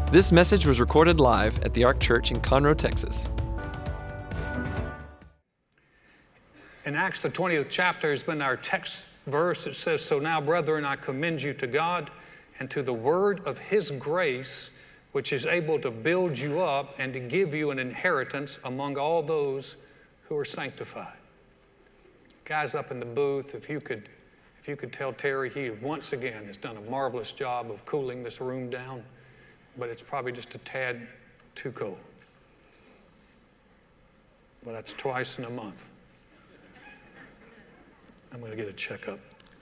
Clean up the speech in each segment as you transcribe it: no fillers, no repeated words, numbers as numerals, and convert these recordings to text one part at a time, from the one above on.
This message was recorded live at the Ark Church in Conroe, Texas. In Acts, the 20th chapter has been our text verse. It says, "So now, brethren, I commend you to God and to the word of His grace, which is able to build you up and to give you an inheritance among all those who are sanctified." Guys up in the booth, if you could tell Terry, he once again has done a marvelous job of cooling this room down, but it's probably just a tad too cold. Well, that's twice in a month. I'm going to get a checkup.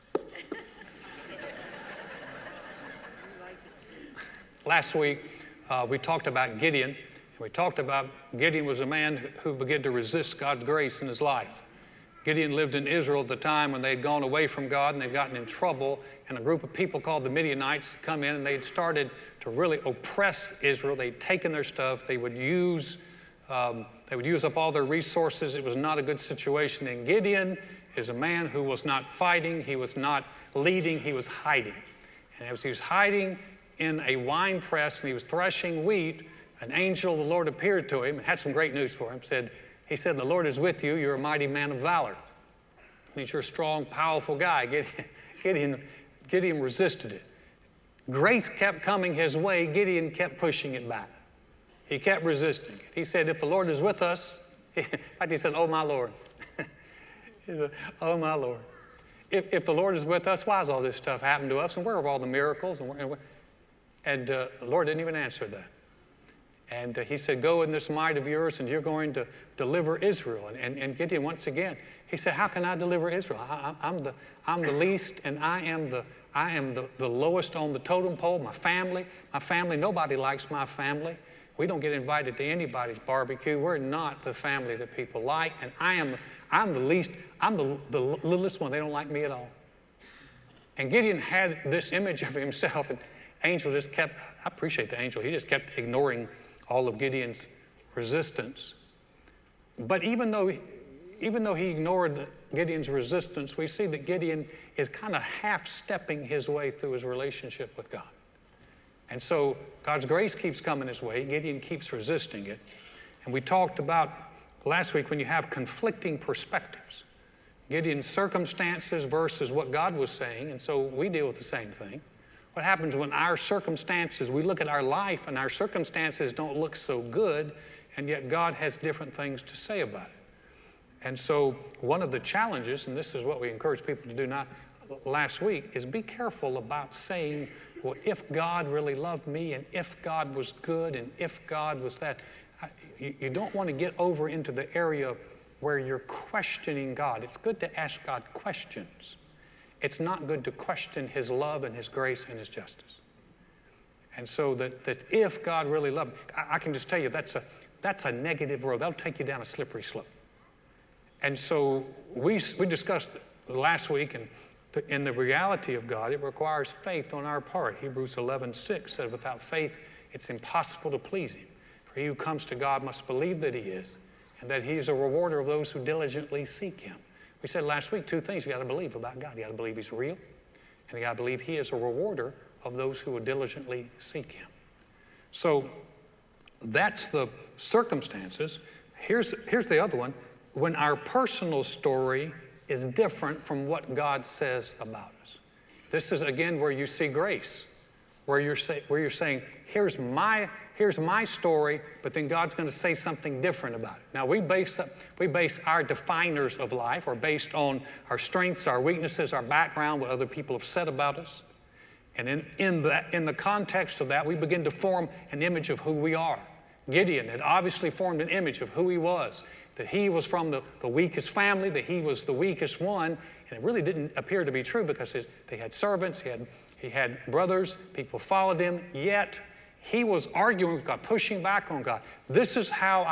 Last week, we talked about Gideon. And we talked about Gideon was a man who began to resist God's grace in his life. Gideon lived in Israel at the time when they had gone away from God and they'd gotten in trouble, and a group of people called the Midianites had come in and they'd started to really oppress Israel. They'd taken their stuff. They would use up all their resources. It was not a good situation. And Gideon is a man who was not fighting. He was not leading. He was hiding. And as he was hiding in a wine press and he was threshing wheat, an angel of the Lord appeared to him and had some great news for him. He said, "The Lord is with you. You're a mighty man of valor." It means you're a strong, powerful guy. Gideon resisted it. Grace kept coming his way. Gideon kept pushing it back. He kept resisting it. He said, "If the Lord is with us," in fact, he said, "Oh, my Lord." He said, "Oh, my Lord. If the Lord is with us, why has all this stuff happened to us? And where are all the miracles?" And the Lord didn't even answer that. And he said, "Go in this might of yours, and you're going to deliver Israel." And Gideon, once again, he said, "How can I deliver Israel? I'm the least, and I am the lowest on the totem pole. My family, nobody likes my family. We don't get invited to anybody's barbecue. We're not the family that people like, and I'm the least. I'm the littlest one. They don't like me at all." And Gideon had this image of himself, and angel just kept. I appreciate the angel. He just kept ignoring all of Gideon's resistance. But even though he ignored Gideon's resistance, we see that Gideon is kind of half-stepping his way through his relationship with God. And so God's grace keeps coming his way. Gideon keeps resisting it. And we talked about last week when you have conflicting perspectives, Gideon's circumstances versus what God was saying, and so we deal with the same thing. What happens when our circumstances, we look at our life and our circumstances don't look so good, and yet God has different things to say about it. And so one of the challenges, and this is what we encourage people to do last week, is be careful about saying, well, if God really loved me, and if God was good, and if God was that. You don't want to get over into the area where you're questioning God. It's good to ask God questions. It's not good to question His love and His grace and His justice. And so that if God really loved, I can just tell you that's a negative road. That'll take you down a slippery slope. And so we discussed last week, and in the reality of God, it requires faith on our part. Hebrews 11:6 said, "Without faith, it's impossible to please Him. For he who comes to God must believe that He is, and that He is a rewarder of those who diligently seek Him." We said last week 2 things you got to believe about God. You got to believe He's real, and you got to believe He is a rewarder of those who will diligently seek Him. So that's the circumstances. Here's the other one. When our personal story is different from what God says about us. This is, again, where you see grace, where you're saying, here's my story, but then God's going to say something different about it. Now, we base our definers of life are based on our strengths, our weaknesses, our background, what other people have said about us. And in the context of that, we begin to form an image of who we are. Gideon had obviously formed an image of who he was, that he was from the weakest family, that he was the weakest one, and it really didn't appear to be true because they had servants, he had brothers, people followed him, yet he was arguing with God, pushing back on God. This is how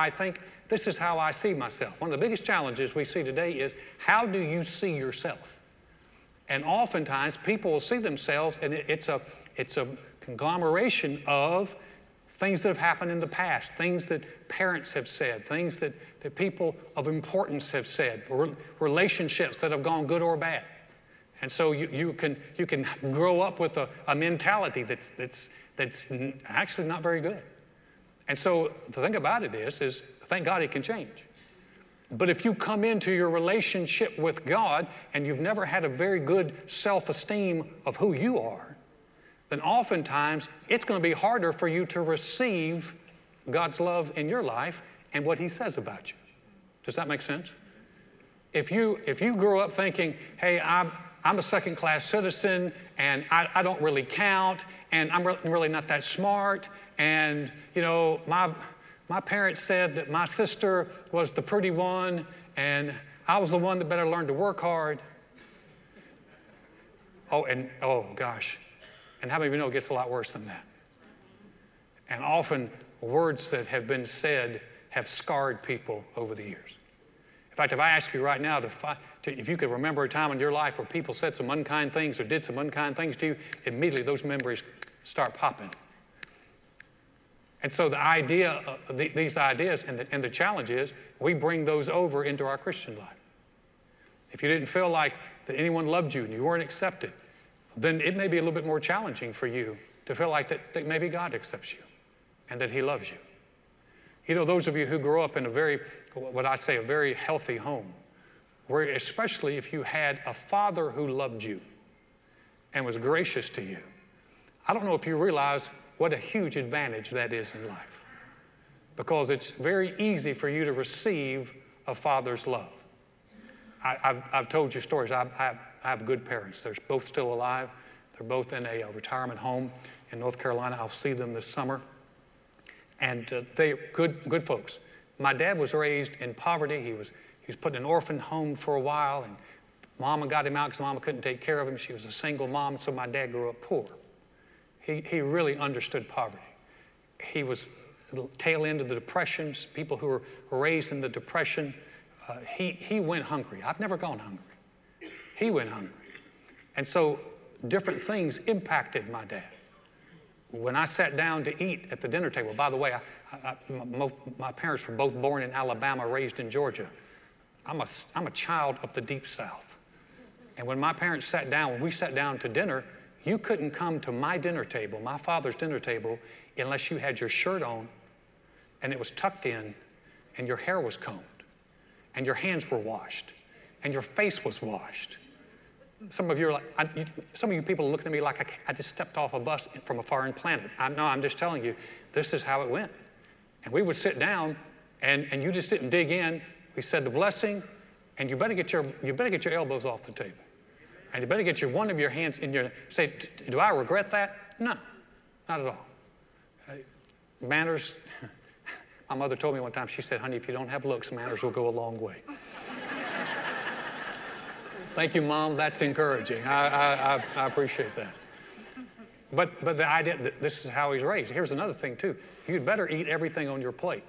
I see myself. One of the biggest challenges we see today is, how do you see yourself? And oftentimes people will see themselves, and it's a conglomeration of things that have happened in the past, things that parents have said, things that people of importance have said, relationships that have gone good or bad. And so you can grow up with a mentality that's actually not very good. And so the thing about it is thank God it can change. But if you come into your relationship with God and you've never had a very good self-esteem of who you are, then oftentimes it's going to be harder for you to receive God's love in your life and what He says about you. Does that make sense? If you grow up thinking, hey, I'm a second-class citizen, and I don't really count, and I'm really not that smart, and my parents said that my sister was the pretty one, and I was the one that better learn to work hard. Oh gosh. And how many of you know it gets a lot worse than that? And often words that have been said have scarred people over the years. In fact, if I ask you right now if you could remember a time in your life where people said some unkind things or did some unkind things to you, immediately those memories start popping. And so the idea, these ideas, and the challenge is, we bring those over into our Christian life. If you didn't feel like that anyone loved you and you weren't accepted, then it may be a little bit more challenging for you to feel like that maybe God accepts you and that He loves you. You know, those of you who grew up in a very healthy home, where especially if you had a father who loved you and was gracious to you, I don't know if you realize what a huge advantage that is in life, because it's very easy for you to receive a father's love. I've told you stories. I have good parents. They're both still alive. They're both in a retirement home in North Carolina. I'll see them this summer. And they're good folks. My dad was raised in poverty. He was put in an orphan home for a while, and Mama got him out because Mama couldn't take care of him. She was a single mom, so my dad grew up poor. He really understood poverty. He was the tail end of the Depressions. People who were raised in the Depression, he went hungry. I've never gone hungry. He went hungry. And so different things impacted my dad. When I sat down to eat at the dinner table, by the way, my parents were both born in Alabama, raised in Georgia. I'm a child of the Deep South. And when my parents sat down, when we sat down to dinner, you couldn't come to my dinner table, my father's dinner table, unless you had your shirt on and it was tucked in and your hair was combed and your hands were washed and your face was washed. Some of you people are looking at me like I just stepped off a bus from a foreign planet. I'm just telling you, this is how it went. And we would sit down and you just didn't dig in. We said the blessing, and you better get your elbows off the table. And you better get one of your hands in your, say, do I regret that? No, not at all. Manners, my mother told me one time, she said, honey, if you don't have looks, manners will go a long way. Thank you, Mom, that's encouraging. I appreciate that. But the idea that this is how he's raised. Here's another thing too. You'd better eat everything on your plate.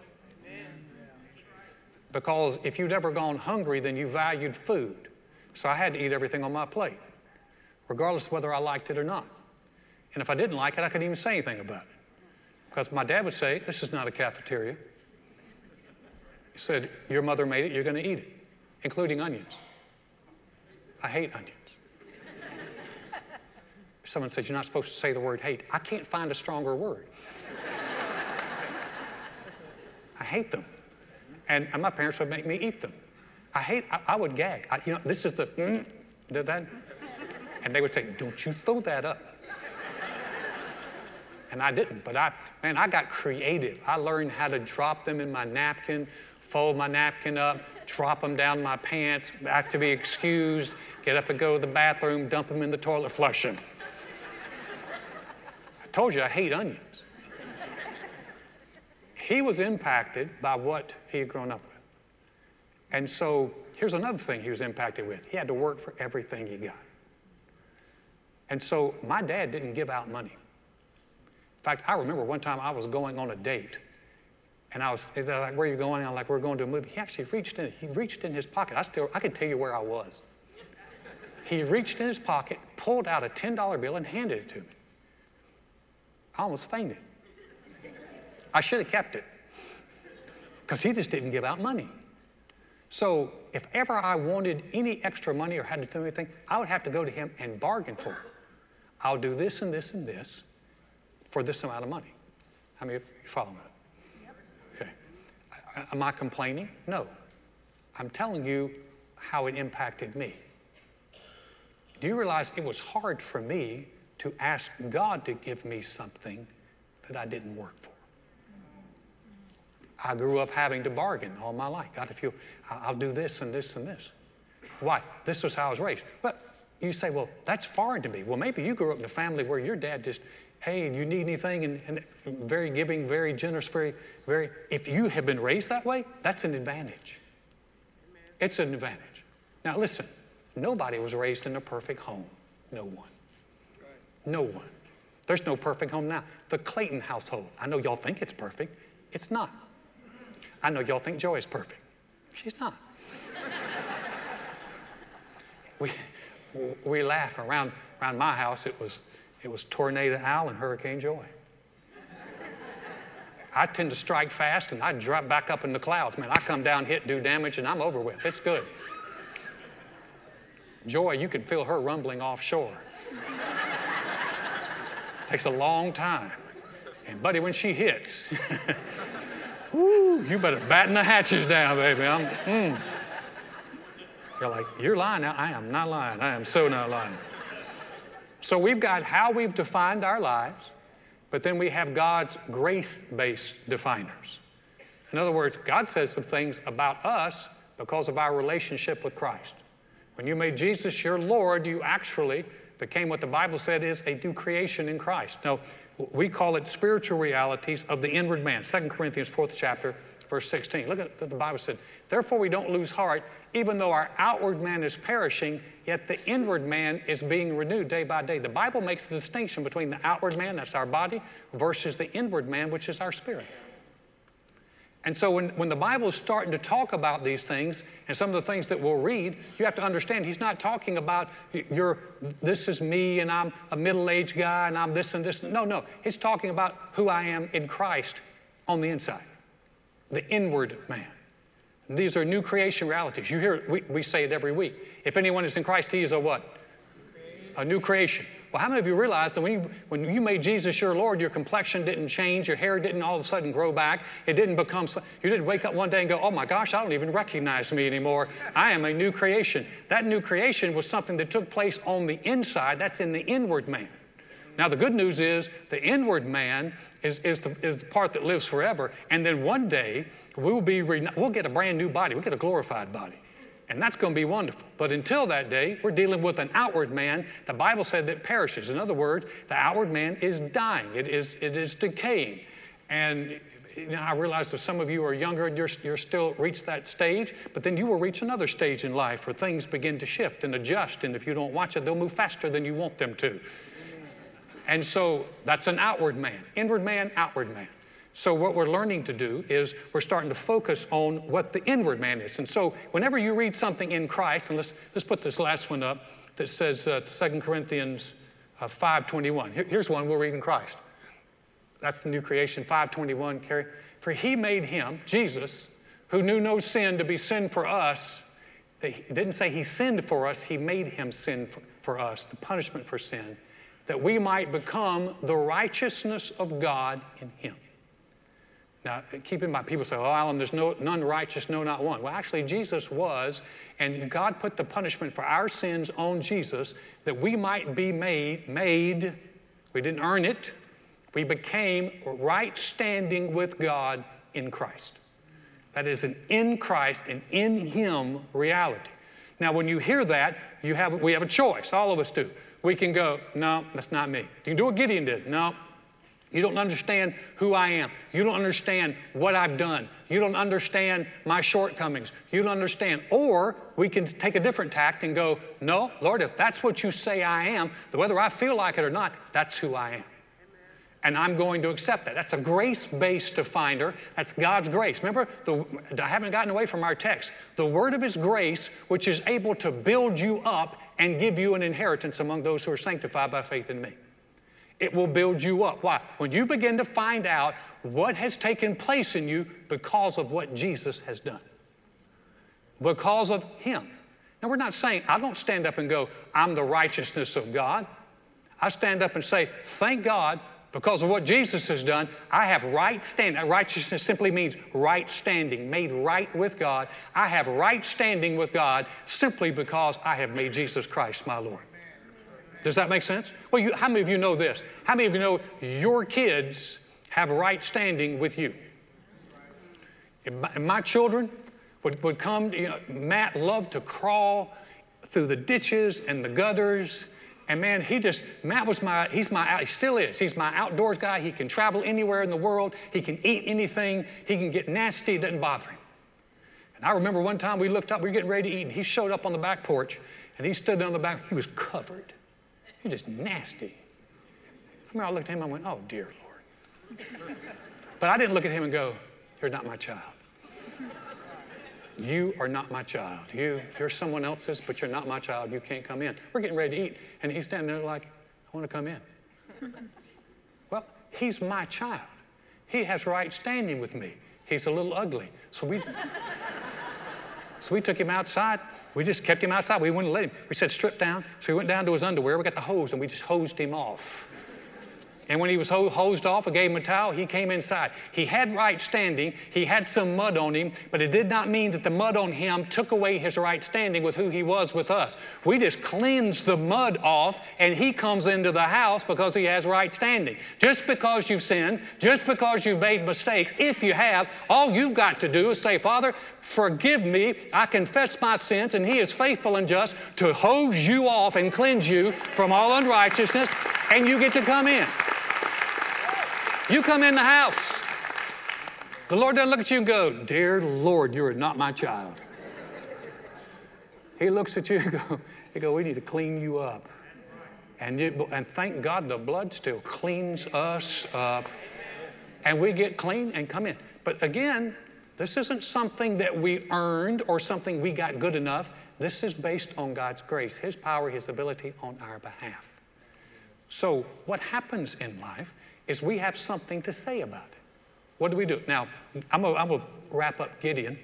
Because if you'd ever gone hungry, then you valued food. So I had to eat everything on my plate, regardless of whether I liked it or not. And if I didn't like it, I couldn't even say anything about it. Because my dad would say, this is not a cafeteria. He said, your mother made it, you're going to eat it, including onions. I hate onions. Someone said, you're not supposed to say the word hate. I can't find a stronger word. I hate them. And my parents would make me eat them. I would gag. This is the, did that? And they would say, don't you throw that up. And I didn't, but I got creative. I learned how to drop them in my napkin, fold my napkin up, drop them down my pants, back to be excused, get up and go to the bathroom, dump them in the toilet, flush them. I told you I hate onions. He was impacted by what he had grown up with. And so here's another thing he was impacted with. He had to work for everything he got. And so my dad didn't give out money. In fact, I remember one time I was going on a date, and they're like, where are you going? I'm like, we're going to a movie. He actually reached in his pocket. I can tell you where I was. He reached in his pocket, pulled out a $10 bill and handed it to me. I almost fainted. I should have kept it, because he just didn't give out money. So if ever I wanted any extra money or had to do anything, I would have to go to him and bargain for it. I'll do this and this and this for this amount of money. How many of you follow me? Yep. Okay. Am I complaining? No. I'm telling you how it impacted me. Do you realize it was hard for me to ask God to give me something that I didn't work for? I grew up having to bargain all my life. God, if I'll do this and this and this. Why? This was how I was raised. But you say, well, that's foreign to me. Well, maybe you grew up in a family where your dad just, hey, you need anything, and very giving, very generous, very, if you have been raised that way, that's an advantage. Amen. It's an advantage. Now listen, nobody was raised in a perfect home. No one. Right. No one. There's no perfect home now. The Clayton household, I know y'all think it's perfect. It's not. I know y'all think Joy is perfect. She's not. We laugh around my house. It was Tornado Al and Hurricane Joy. I tend to strike fast and I drop back up in the clouds. Man, I come down, hit, do damage, and I'm over with. It's good. Joy, you can feel her rumbling offshore. Takes a long time. And buddy, when she hits, woo, you better batten the hatches down, baby. You're like, you're lying now. I am not lying. I am so not lying. So we've got how we've defined our lives, but then we have God's grace-based definers. In other words, God says some things about us because of our relationship with Christ. When you made Jesus your Lord, you actually became what the Bible said is a new creation in Christ. Now, we call it spiritual realities of the inward man. 2 Corinthians 4th chapter, verse 16. Look at what the Bible said. Therefore we don't lose heart, even though our outward man is perishing, yet the inward man is being renewed day by day. The Bible makes the distinction between the outward man, that's our body, versus the inward man, which is our spirit. And so when the Bible is starting to talk about these things, and some of the things that we'll read, you have to understand he's not talking about this is me and I'm a middle-aged guy and I'm this and this. No. He's talking about who I am in Christ on the inside, the inward man. These are new creation realities. You hear it, we say it every week. If anyone is in Christ, he is a what? A new creation. Well, how many of you realize that when you made Jesus your Lord, your complexion didn't change, your hair didn't all of a sudden grow back, it didn't become, you didn't wake up one day and go, oh my gosh, I don't even recognize me anymore. I am a new creation. That new creation was something that took place on the inside. That's in the inward man. Now, the good news is the inward man is the part that lives forever. And then one day, we'll get a brand new body. We'll get a glorified body. And that's going to be wonderful. But until that day, we're dealing with an outward man. The Bible said that perishes. In other words, the outward man is dying. It is decaying. And I realize that some of you are younger and you're still reached that stage, but then you will reach another stage in life where things begin to shift and adjust. And if you don't watch it, they'll move faster than you want them to. And so that's an outward man. Inward man, outward man. So what we're learning to do is we're starting to focus on what the inward man is. And so whenever you read something in Christ, and let's put this last one up that says 2 Corinthians 5:21. Here's one we'll read in Christ. That's the new creation, 5:21, Carrie. For he made him, Jesus, who knew no sin, to be sin for us. It didn't say he sinned for us, he made him sin for us, the punishment for sin, that we might become the righteousness of God in him. Now, keep in mind, people say, oh, Alan, there's none righteous, no, not one. Well, actually, Jesus was, and God put the punishment for our sins on Jesus that we might be made, we didn't earn it, we became right standing with God in Christ. That is an in Christ and in Him reality. Now, when you hear that, we have a choice, all of us do. We can go, no, that's not me. You can do what Gideon did. No. You don't understand who I am. You don't understand what I've done. You don't understand my shortcomings. You don't understand. Or we can take a different tact and go, no, Lord, if that's what you say I am, whether I feel like it or not, that's who I am. Amen. And I'm going to accept that. That's a grace-based definer. That's God's grace. Remember, I haven't gotten away from our text. The word of His grace, which is able to build you up and give you an inheritance among those who are sanctified by faith in me. It will build you up. Why? When you begin to find out what has taken place in you because of what Jesus has done. because of him. Now, we're not saying, I don't stand up and go, I'm the righteousness of God. I stand up and say, thank God, because of what Jesus has done, I have right standing. Righteousness simply means right standing, made right with God. I have right standing with God simply because I have made Jesus Christ my Lord. Does that make sense? Well, how many of you know this? How many of you know your kids have right standing with you? If my children would come, Matt loved to crawl through the ditches and the gutters. And man, he still is. He's my outdoors guy. He can travel anywhere in the world. He can eat anything. He can get nasty. It doesn't bother him. And I remember one time we looked up, we were getting ready to eat, and he showed up on the back porch, and he stood there on the back. He was covered. He was just nasty. I mean, I looked at him, I went, oh, dear Lord. But I didn't look at him and go, you're not my child. You are not my child. You're someone else's, but you're not my child. You can't come in. We're getting ready to eat, and he's standing there like, I want to come in. Well, he's my child. He has right standing with me. He's a little ugly. So we took him outside. We just kept him outside. We wouldn't let him. We said, strip down. So he went down to his underwear. We got the hose, and we just hosed him off. And when he was hosed off, I gave him a towel. He came inside. He had right standing. He had some mud on him, but it did not mean that the mud on him took away his right standing with who he was with us. We just cleansed the mud off, and he comes into the house because he has right standing. Just because you've sinned, just because you've made mistakes, if you have, all you've got to do is say, Father, forgive me. I confess my sins, and he is faithful and just to hose you off and cleanse you from all unrighteousness, and you get to come in. You come in the house. The Lord doesn't look at you and go, dear Lord, you are not my child. He looks at you and go, we need to clean you up. And thank God the blood still cleans us up. And we get clean and come in. But again, this isn't something that we earned or something we got good enough. This is based on God's grace, his power, his ability on our behalf. So what happens in life is we have something to say about it. What do we do? Now, I'm going to wrap up Gideon.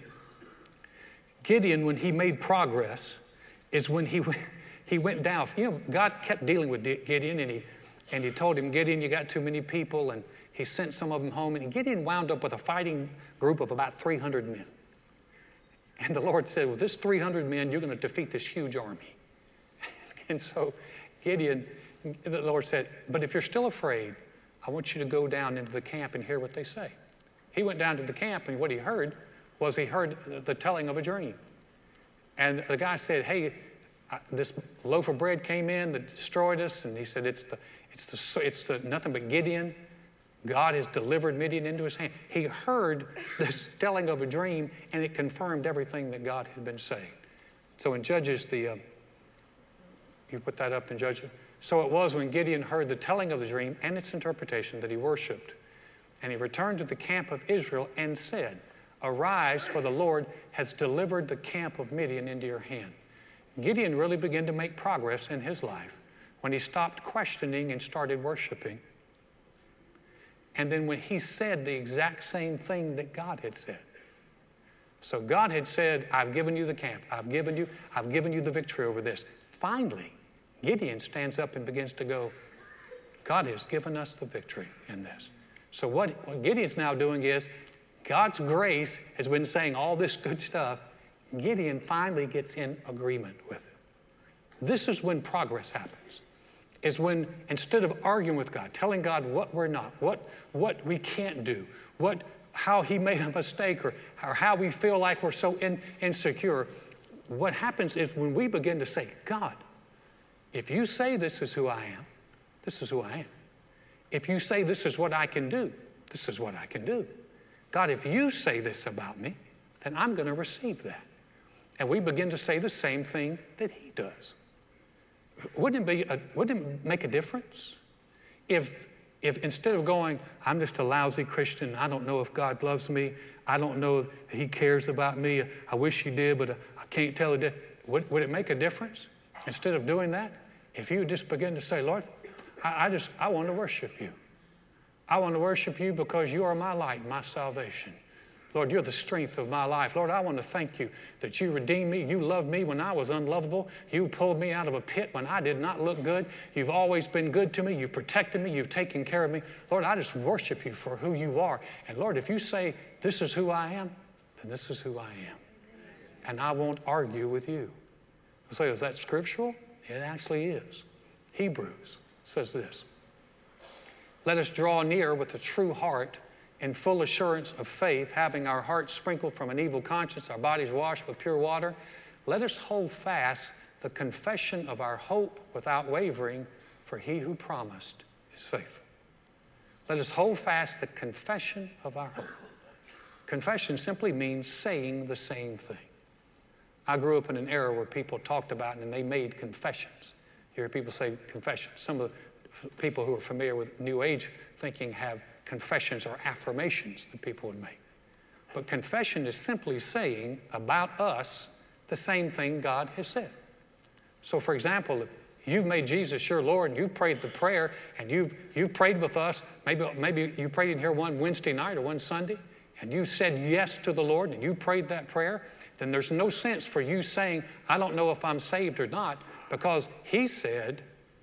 Gideon, when he made progress, is when he went down. God kept dealing with Gideon, and he told him, Gideon, you got too many people, and he sent some of them home. And Gideon wound up with a fighting group of about 300 men. And the Lord said, with this 300 men, you're going to defeat this huge army. And so Gideon, the Lord said, but if you're still afraid, I want you to go down into the camp and hear what they say. He went down to the camp, and what he heard was the telling of a dream. And the guy said, hey, this loaf of bread came in that destroyed us. And he said, it's nothing but Gideon. God has delivered Midian into his hand. He heard this telling of a dream, and it confirmed everything that God had been saying. So in Judges, you put that up in Judges. So it was when Gideon heard the telling of the dream and its interpretation that he worshiped. And he returned to the camp of Israel and said, arise, for the Lord has delivered the camp of Midian into your hand. Gideon really began to make progress in his life when he stopped questioning and started worshiping. And then when he said the exact same thing that God had said. So God had said, I've given you the camp. I've given you the victory over this. Finally, Gideon stands up and begins to go, God has given us the victory in this. So what Gideon's now doing is, God's grace has been saying all this good stuff. Gideon finally gets in agreement with it. This is when progress happens. Is when, instead of arguing with God, telling God what we're not, what we can't do, how he made a mistake, or how we feel like we're so insecure, what happens is when we begin to say, God, if you say this is who I am, this is who I am. If you say this is what I can do, this is what I can do. God, if you say this about me, then I'm going to receive that. And we begin to say the same thing that he does. Wouldn't it make a difference if instead of going, I'm just a lousy Christian, I don't know if God loves me, I don't know if he cares about me, I wish he did, but I can't tell it. Would it make a difference? Instead of doing that, if you just begin to say, Lord, I want to worship you. I want to worship you because you are my light, my salvation. Lord, you're the strength of my life. Lord, I want to thank you that you redeemed me. You loved me when I was unlovable. You pulled me out of a pit when I did not look good. You've always been good to me. You've protected me. You've taken care of me. Lord, I just worship you for who you are. And Lord, if you say, this is who I am, then this is who I am. And I won't argue with you. You say, is that scriptural? It actually is. Hebrews says this. Let us draw near with a true heart in full assurance of faith, having our hearts sprinkled from an evil conscience, our bodies washed with pure water. Let us hold fast the confession of our hope without wavering, for he who promised is faithful. Let us hold fast the confession of our hope. Confession simply means saying the same thing. I grew up in an era where people talked about and they made confessions. You hear people say confessions. Some of the people who are familiar with New Age thinking have confessions or affirmations that people would make. But confession is simply saying about us the same thing God has said. So for example, if you've made Jesus your Lord and you've prayed the prayer and you've prayed with us, maybe you prayed in here one Wednesday night or one Sunday, and you said yes to the Lord and you prayed that prayer, then there's no sense for you saying, I don't know if I'm saved or not, because he said,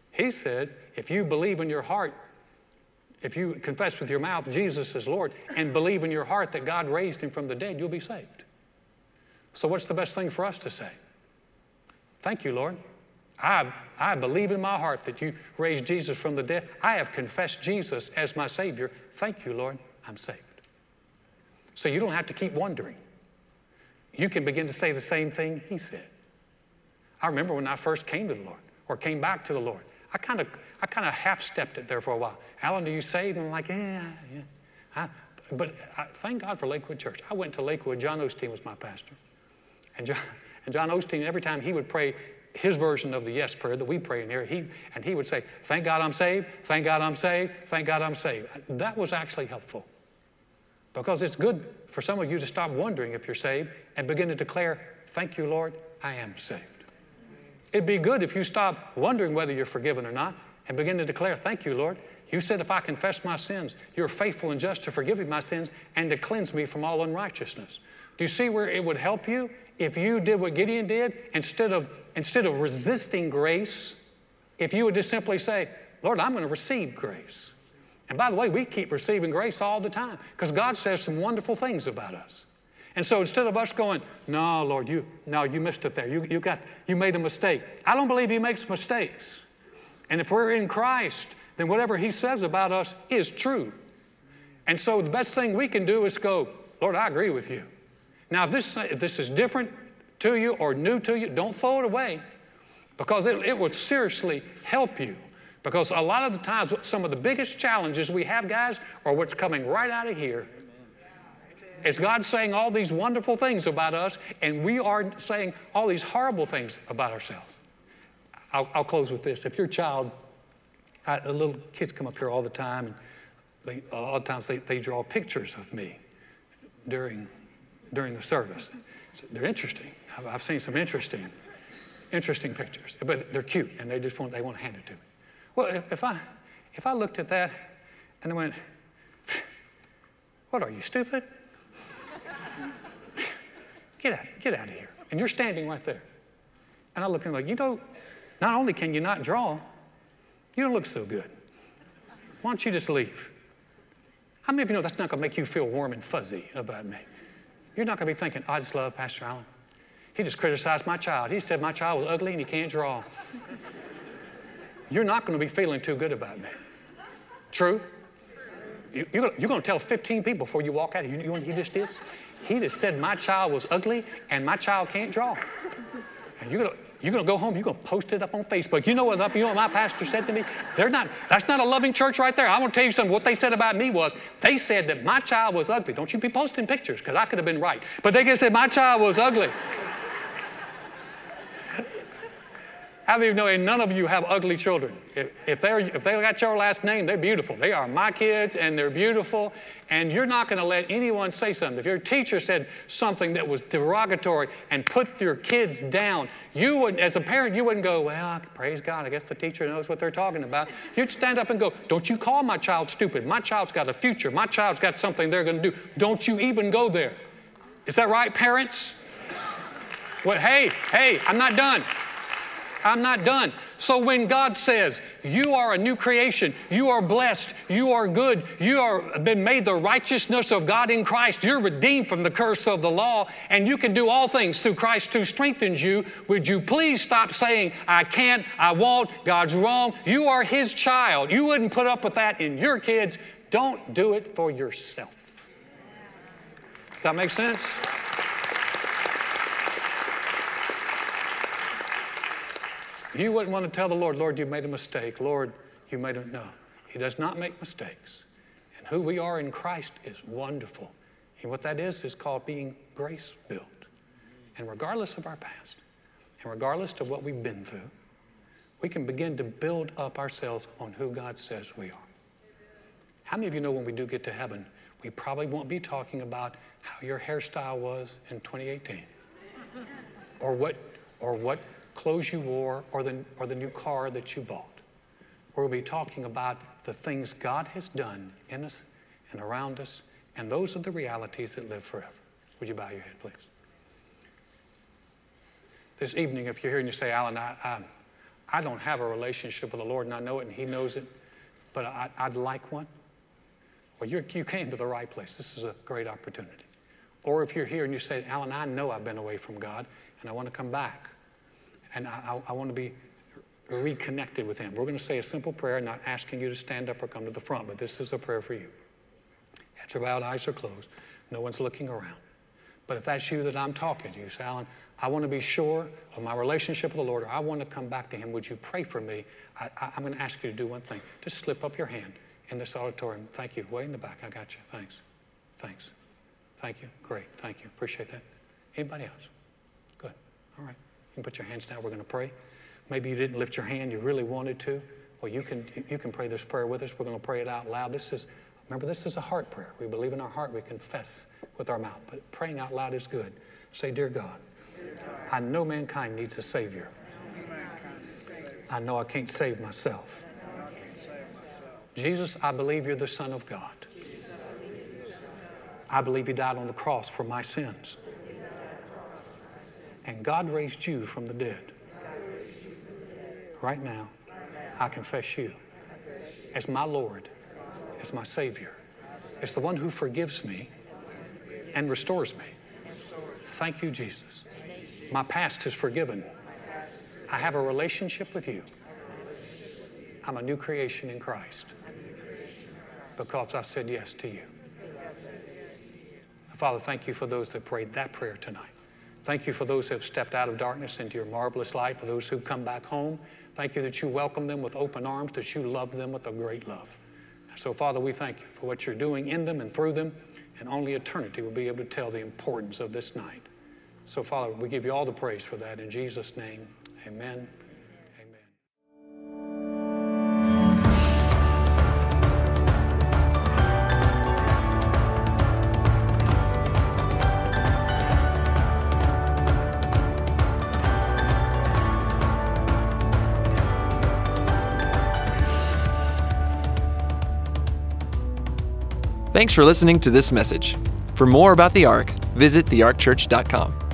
if you believe in your heart, if you confess with your mouth Jesus is Lord and believe in your heart that God raised him from the dead, you'll be saved. So what's the best thing for us to say? Thank you, Lord. I believe in my heart that you raised Jesus from the dead. I have confessed Jesus as my Savior. Thank you, Lord. I'm saved. So you don't have to keep wondering. You can begin to say the same thing he said. I remember when I first came to the Lord or came back to the Lord, I kind of half-stepped it there for a while. Alan, are you saved? And I'm like, yeah. But thank God for Lakewood Church. I went to Lakewood. John Osteen was my pastor. And John Osteen, every time he would pray his version of the yes prayer that we pray in here, he would say, thank God I'm saved, thank God I'm saved, thank God I'm saved. That was actually helpful. Because it's good for some of you to stop wondering if you're saved and begin to declare, thank you, Lord, I am saved. It'd be good if you stop wondering whether you're forgiven or not and begin to declare, thank you, Lord. You said if I confess my sins, you're faithful and just to forgive me my sins and to cleanse me from all unrighteousness. Do you see where it would help you if you did what Gideon did? Instead of resisting grace, if you would just simply say, Lord, I'm going to receive grace. And by the way, we keep receiving grace all the time because God says some wonderful things about us. And so instead of us going, no, Lord, you missed it there. You made a mistake. I don't believe he makes mistakes. And if we're in Christ, then whatever he says about us is true. And so the best thing we can do is go, Lord, I agree with you. Now, if this is different to you or new to you, don't throw it away because it would seriously help you. Because a lot of the times, some of the biggest challenges we have, guys, are what's coming right out of here. It's God saying all these wonderful things about us, and we are saying all these horrible things about ourselves. I'll close with this. If your child, little kids come up here all the time, and a lot of times they draw pictures of me during the service. So they're interesting. I've seen some interesting pictures, but they're cute, and they want to hand it to me. Well, if I looked at that and I went, what are you, stupid? Get out of here. And you're standing right there. And I look at him like, not only can you not draw, you don't look so good. Why don't you just leave? How many of you know that's not going to make you feel warm and fuzzy about me? You're not going to be thinking, I just love Pastor Allen. He just criticized my child. He said my child was ugly and he can't draw. You're not going to be feeling too good about me. True? You're going to tell 15 people before you walk out. You know what he just did? He just said my child was ugly and my child can't draw. And you're going to go home, you're going to post it up on Facebook. You know what my pastor said to me? That's not a loving church right there. I want to tell you something. What they said about me was, they said that my child was ugly. Don't you be posting pictures, because I could have been right. But they just said my child was ugly. How many of you know none of you have ugly children? If they got your last name, they're beautiful. They are my kids, and they're beautiful. And you're not going to let anyone say something. If your teacher said something that was derogatory and put your kids down, you wouldn't, as a parent, you wouldn't go, well, praise God, I guess the teacher knows what they're talking about. You'd stand up and go, don't you call my child stupid. My child's got a future. My child's got something they're going to do. Don't you even go there. Is that right, parents? Well, hey, I'm not done. I'm not done. So when God says, you are a new creation, you are blessed, you are good, you are been made the righteousness of God in Christ, you're redeemed from the curse of the law, and you can do all things through Christ who strengthens you, would you please stop saying, I can't, I won't, God's wrong. You are His child. You wouldn't put up with that in your kids. Don't do it for yourself. Does that make sense? You wouldn't want to tell the Lord, Lord, you made a mistake. Lord, you made a... No, He does not make mistakes. And who we are in Christ is wonderful. And what that is called being grace-built. And regardless of our past, and regardless of what we've been through, we can begin to build up ourselves on who God says we are. How many of you know when we do get to heaven, we probably won't be talking about how your hairstyle was in 2018? Or what clothes you wore, or the new car that you bought. We'll be talking about the things God has done in us and around us, and those are the realities that live forever. Would you bow your head, please? This evening, if you're here and you say, Alan, I don't have a relationship with the Lord, and I know it, and He knows it, but I'd like one. Well, you came to the right place. This is a great opportunity. Or if you're here and you say, Alan, I know I've been away from God, and I want to come back. And I want to be reconnected with Him. We're going to say a simple prayer, not asking you to stand up or come to the front, but this is a prayer for you. Heads are bowed, eyes are closed. No one's looking around. But if that's you that I'm talking to, you say, Alan, I want to be sure of my relationship with the Lord, or I want to come back to Him. Would you pray for me? I'm going to ask you to do one thing. Just slip up your hand in this auditorium. Thank you. Way in the back. I got you. Thanks. Thanks. Thank you. Great. Thank you. Appreciate that. Anybody else? Good. All right. You can put your hands down. We're going to pray. Maybe you didn't lift your hand. You really wanted to. Well, you can pray this prayer with us. We're going to pray it out loud. Remember, this is a heart prayer. We believe in our heart. We confess with our mouth. But praying out loud is good. Say, Dear God, I know mankind needs a Savior. I know I can't save myself. Jesus, I believe you're the Son of God. I believe you died on the cross for my sins. And God raised you from the dead. Right now, I confess you as my Lord, as my Savior, as the one who forgives me and restores me. Thank you, Jesus. My past is forgiven. I have a relationship with you. I'm a new creation in Christ because I've said yes to you. Father, thank you for those that prayed that prayer tonight. Thank you for those who have stepped out of darkness into your marvelous light, for those who come back home. Thank you that you welcome them with open arms, that you love them with a great love. And so, Father, we thank you for what you're doing in them and through them, and only eternity will be able to tell the importance of this night. So, Father, we give you all the praise for that. In Jesus' name, amen. Thanks for listening to this message. For more about the Ark, visit thearkchurch.com.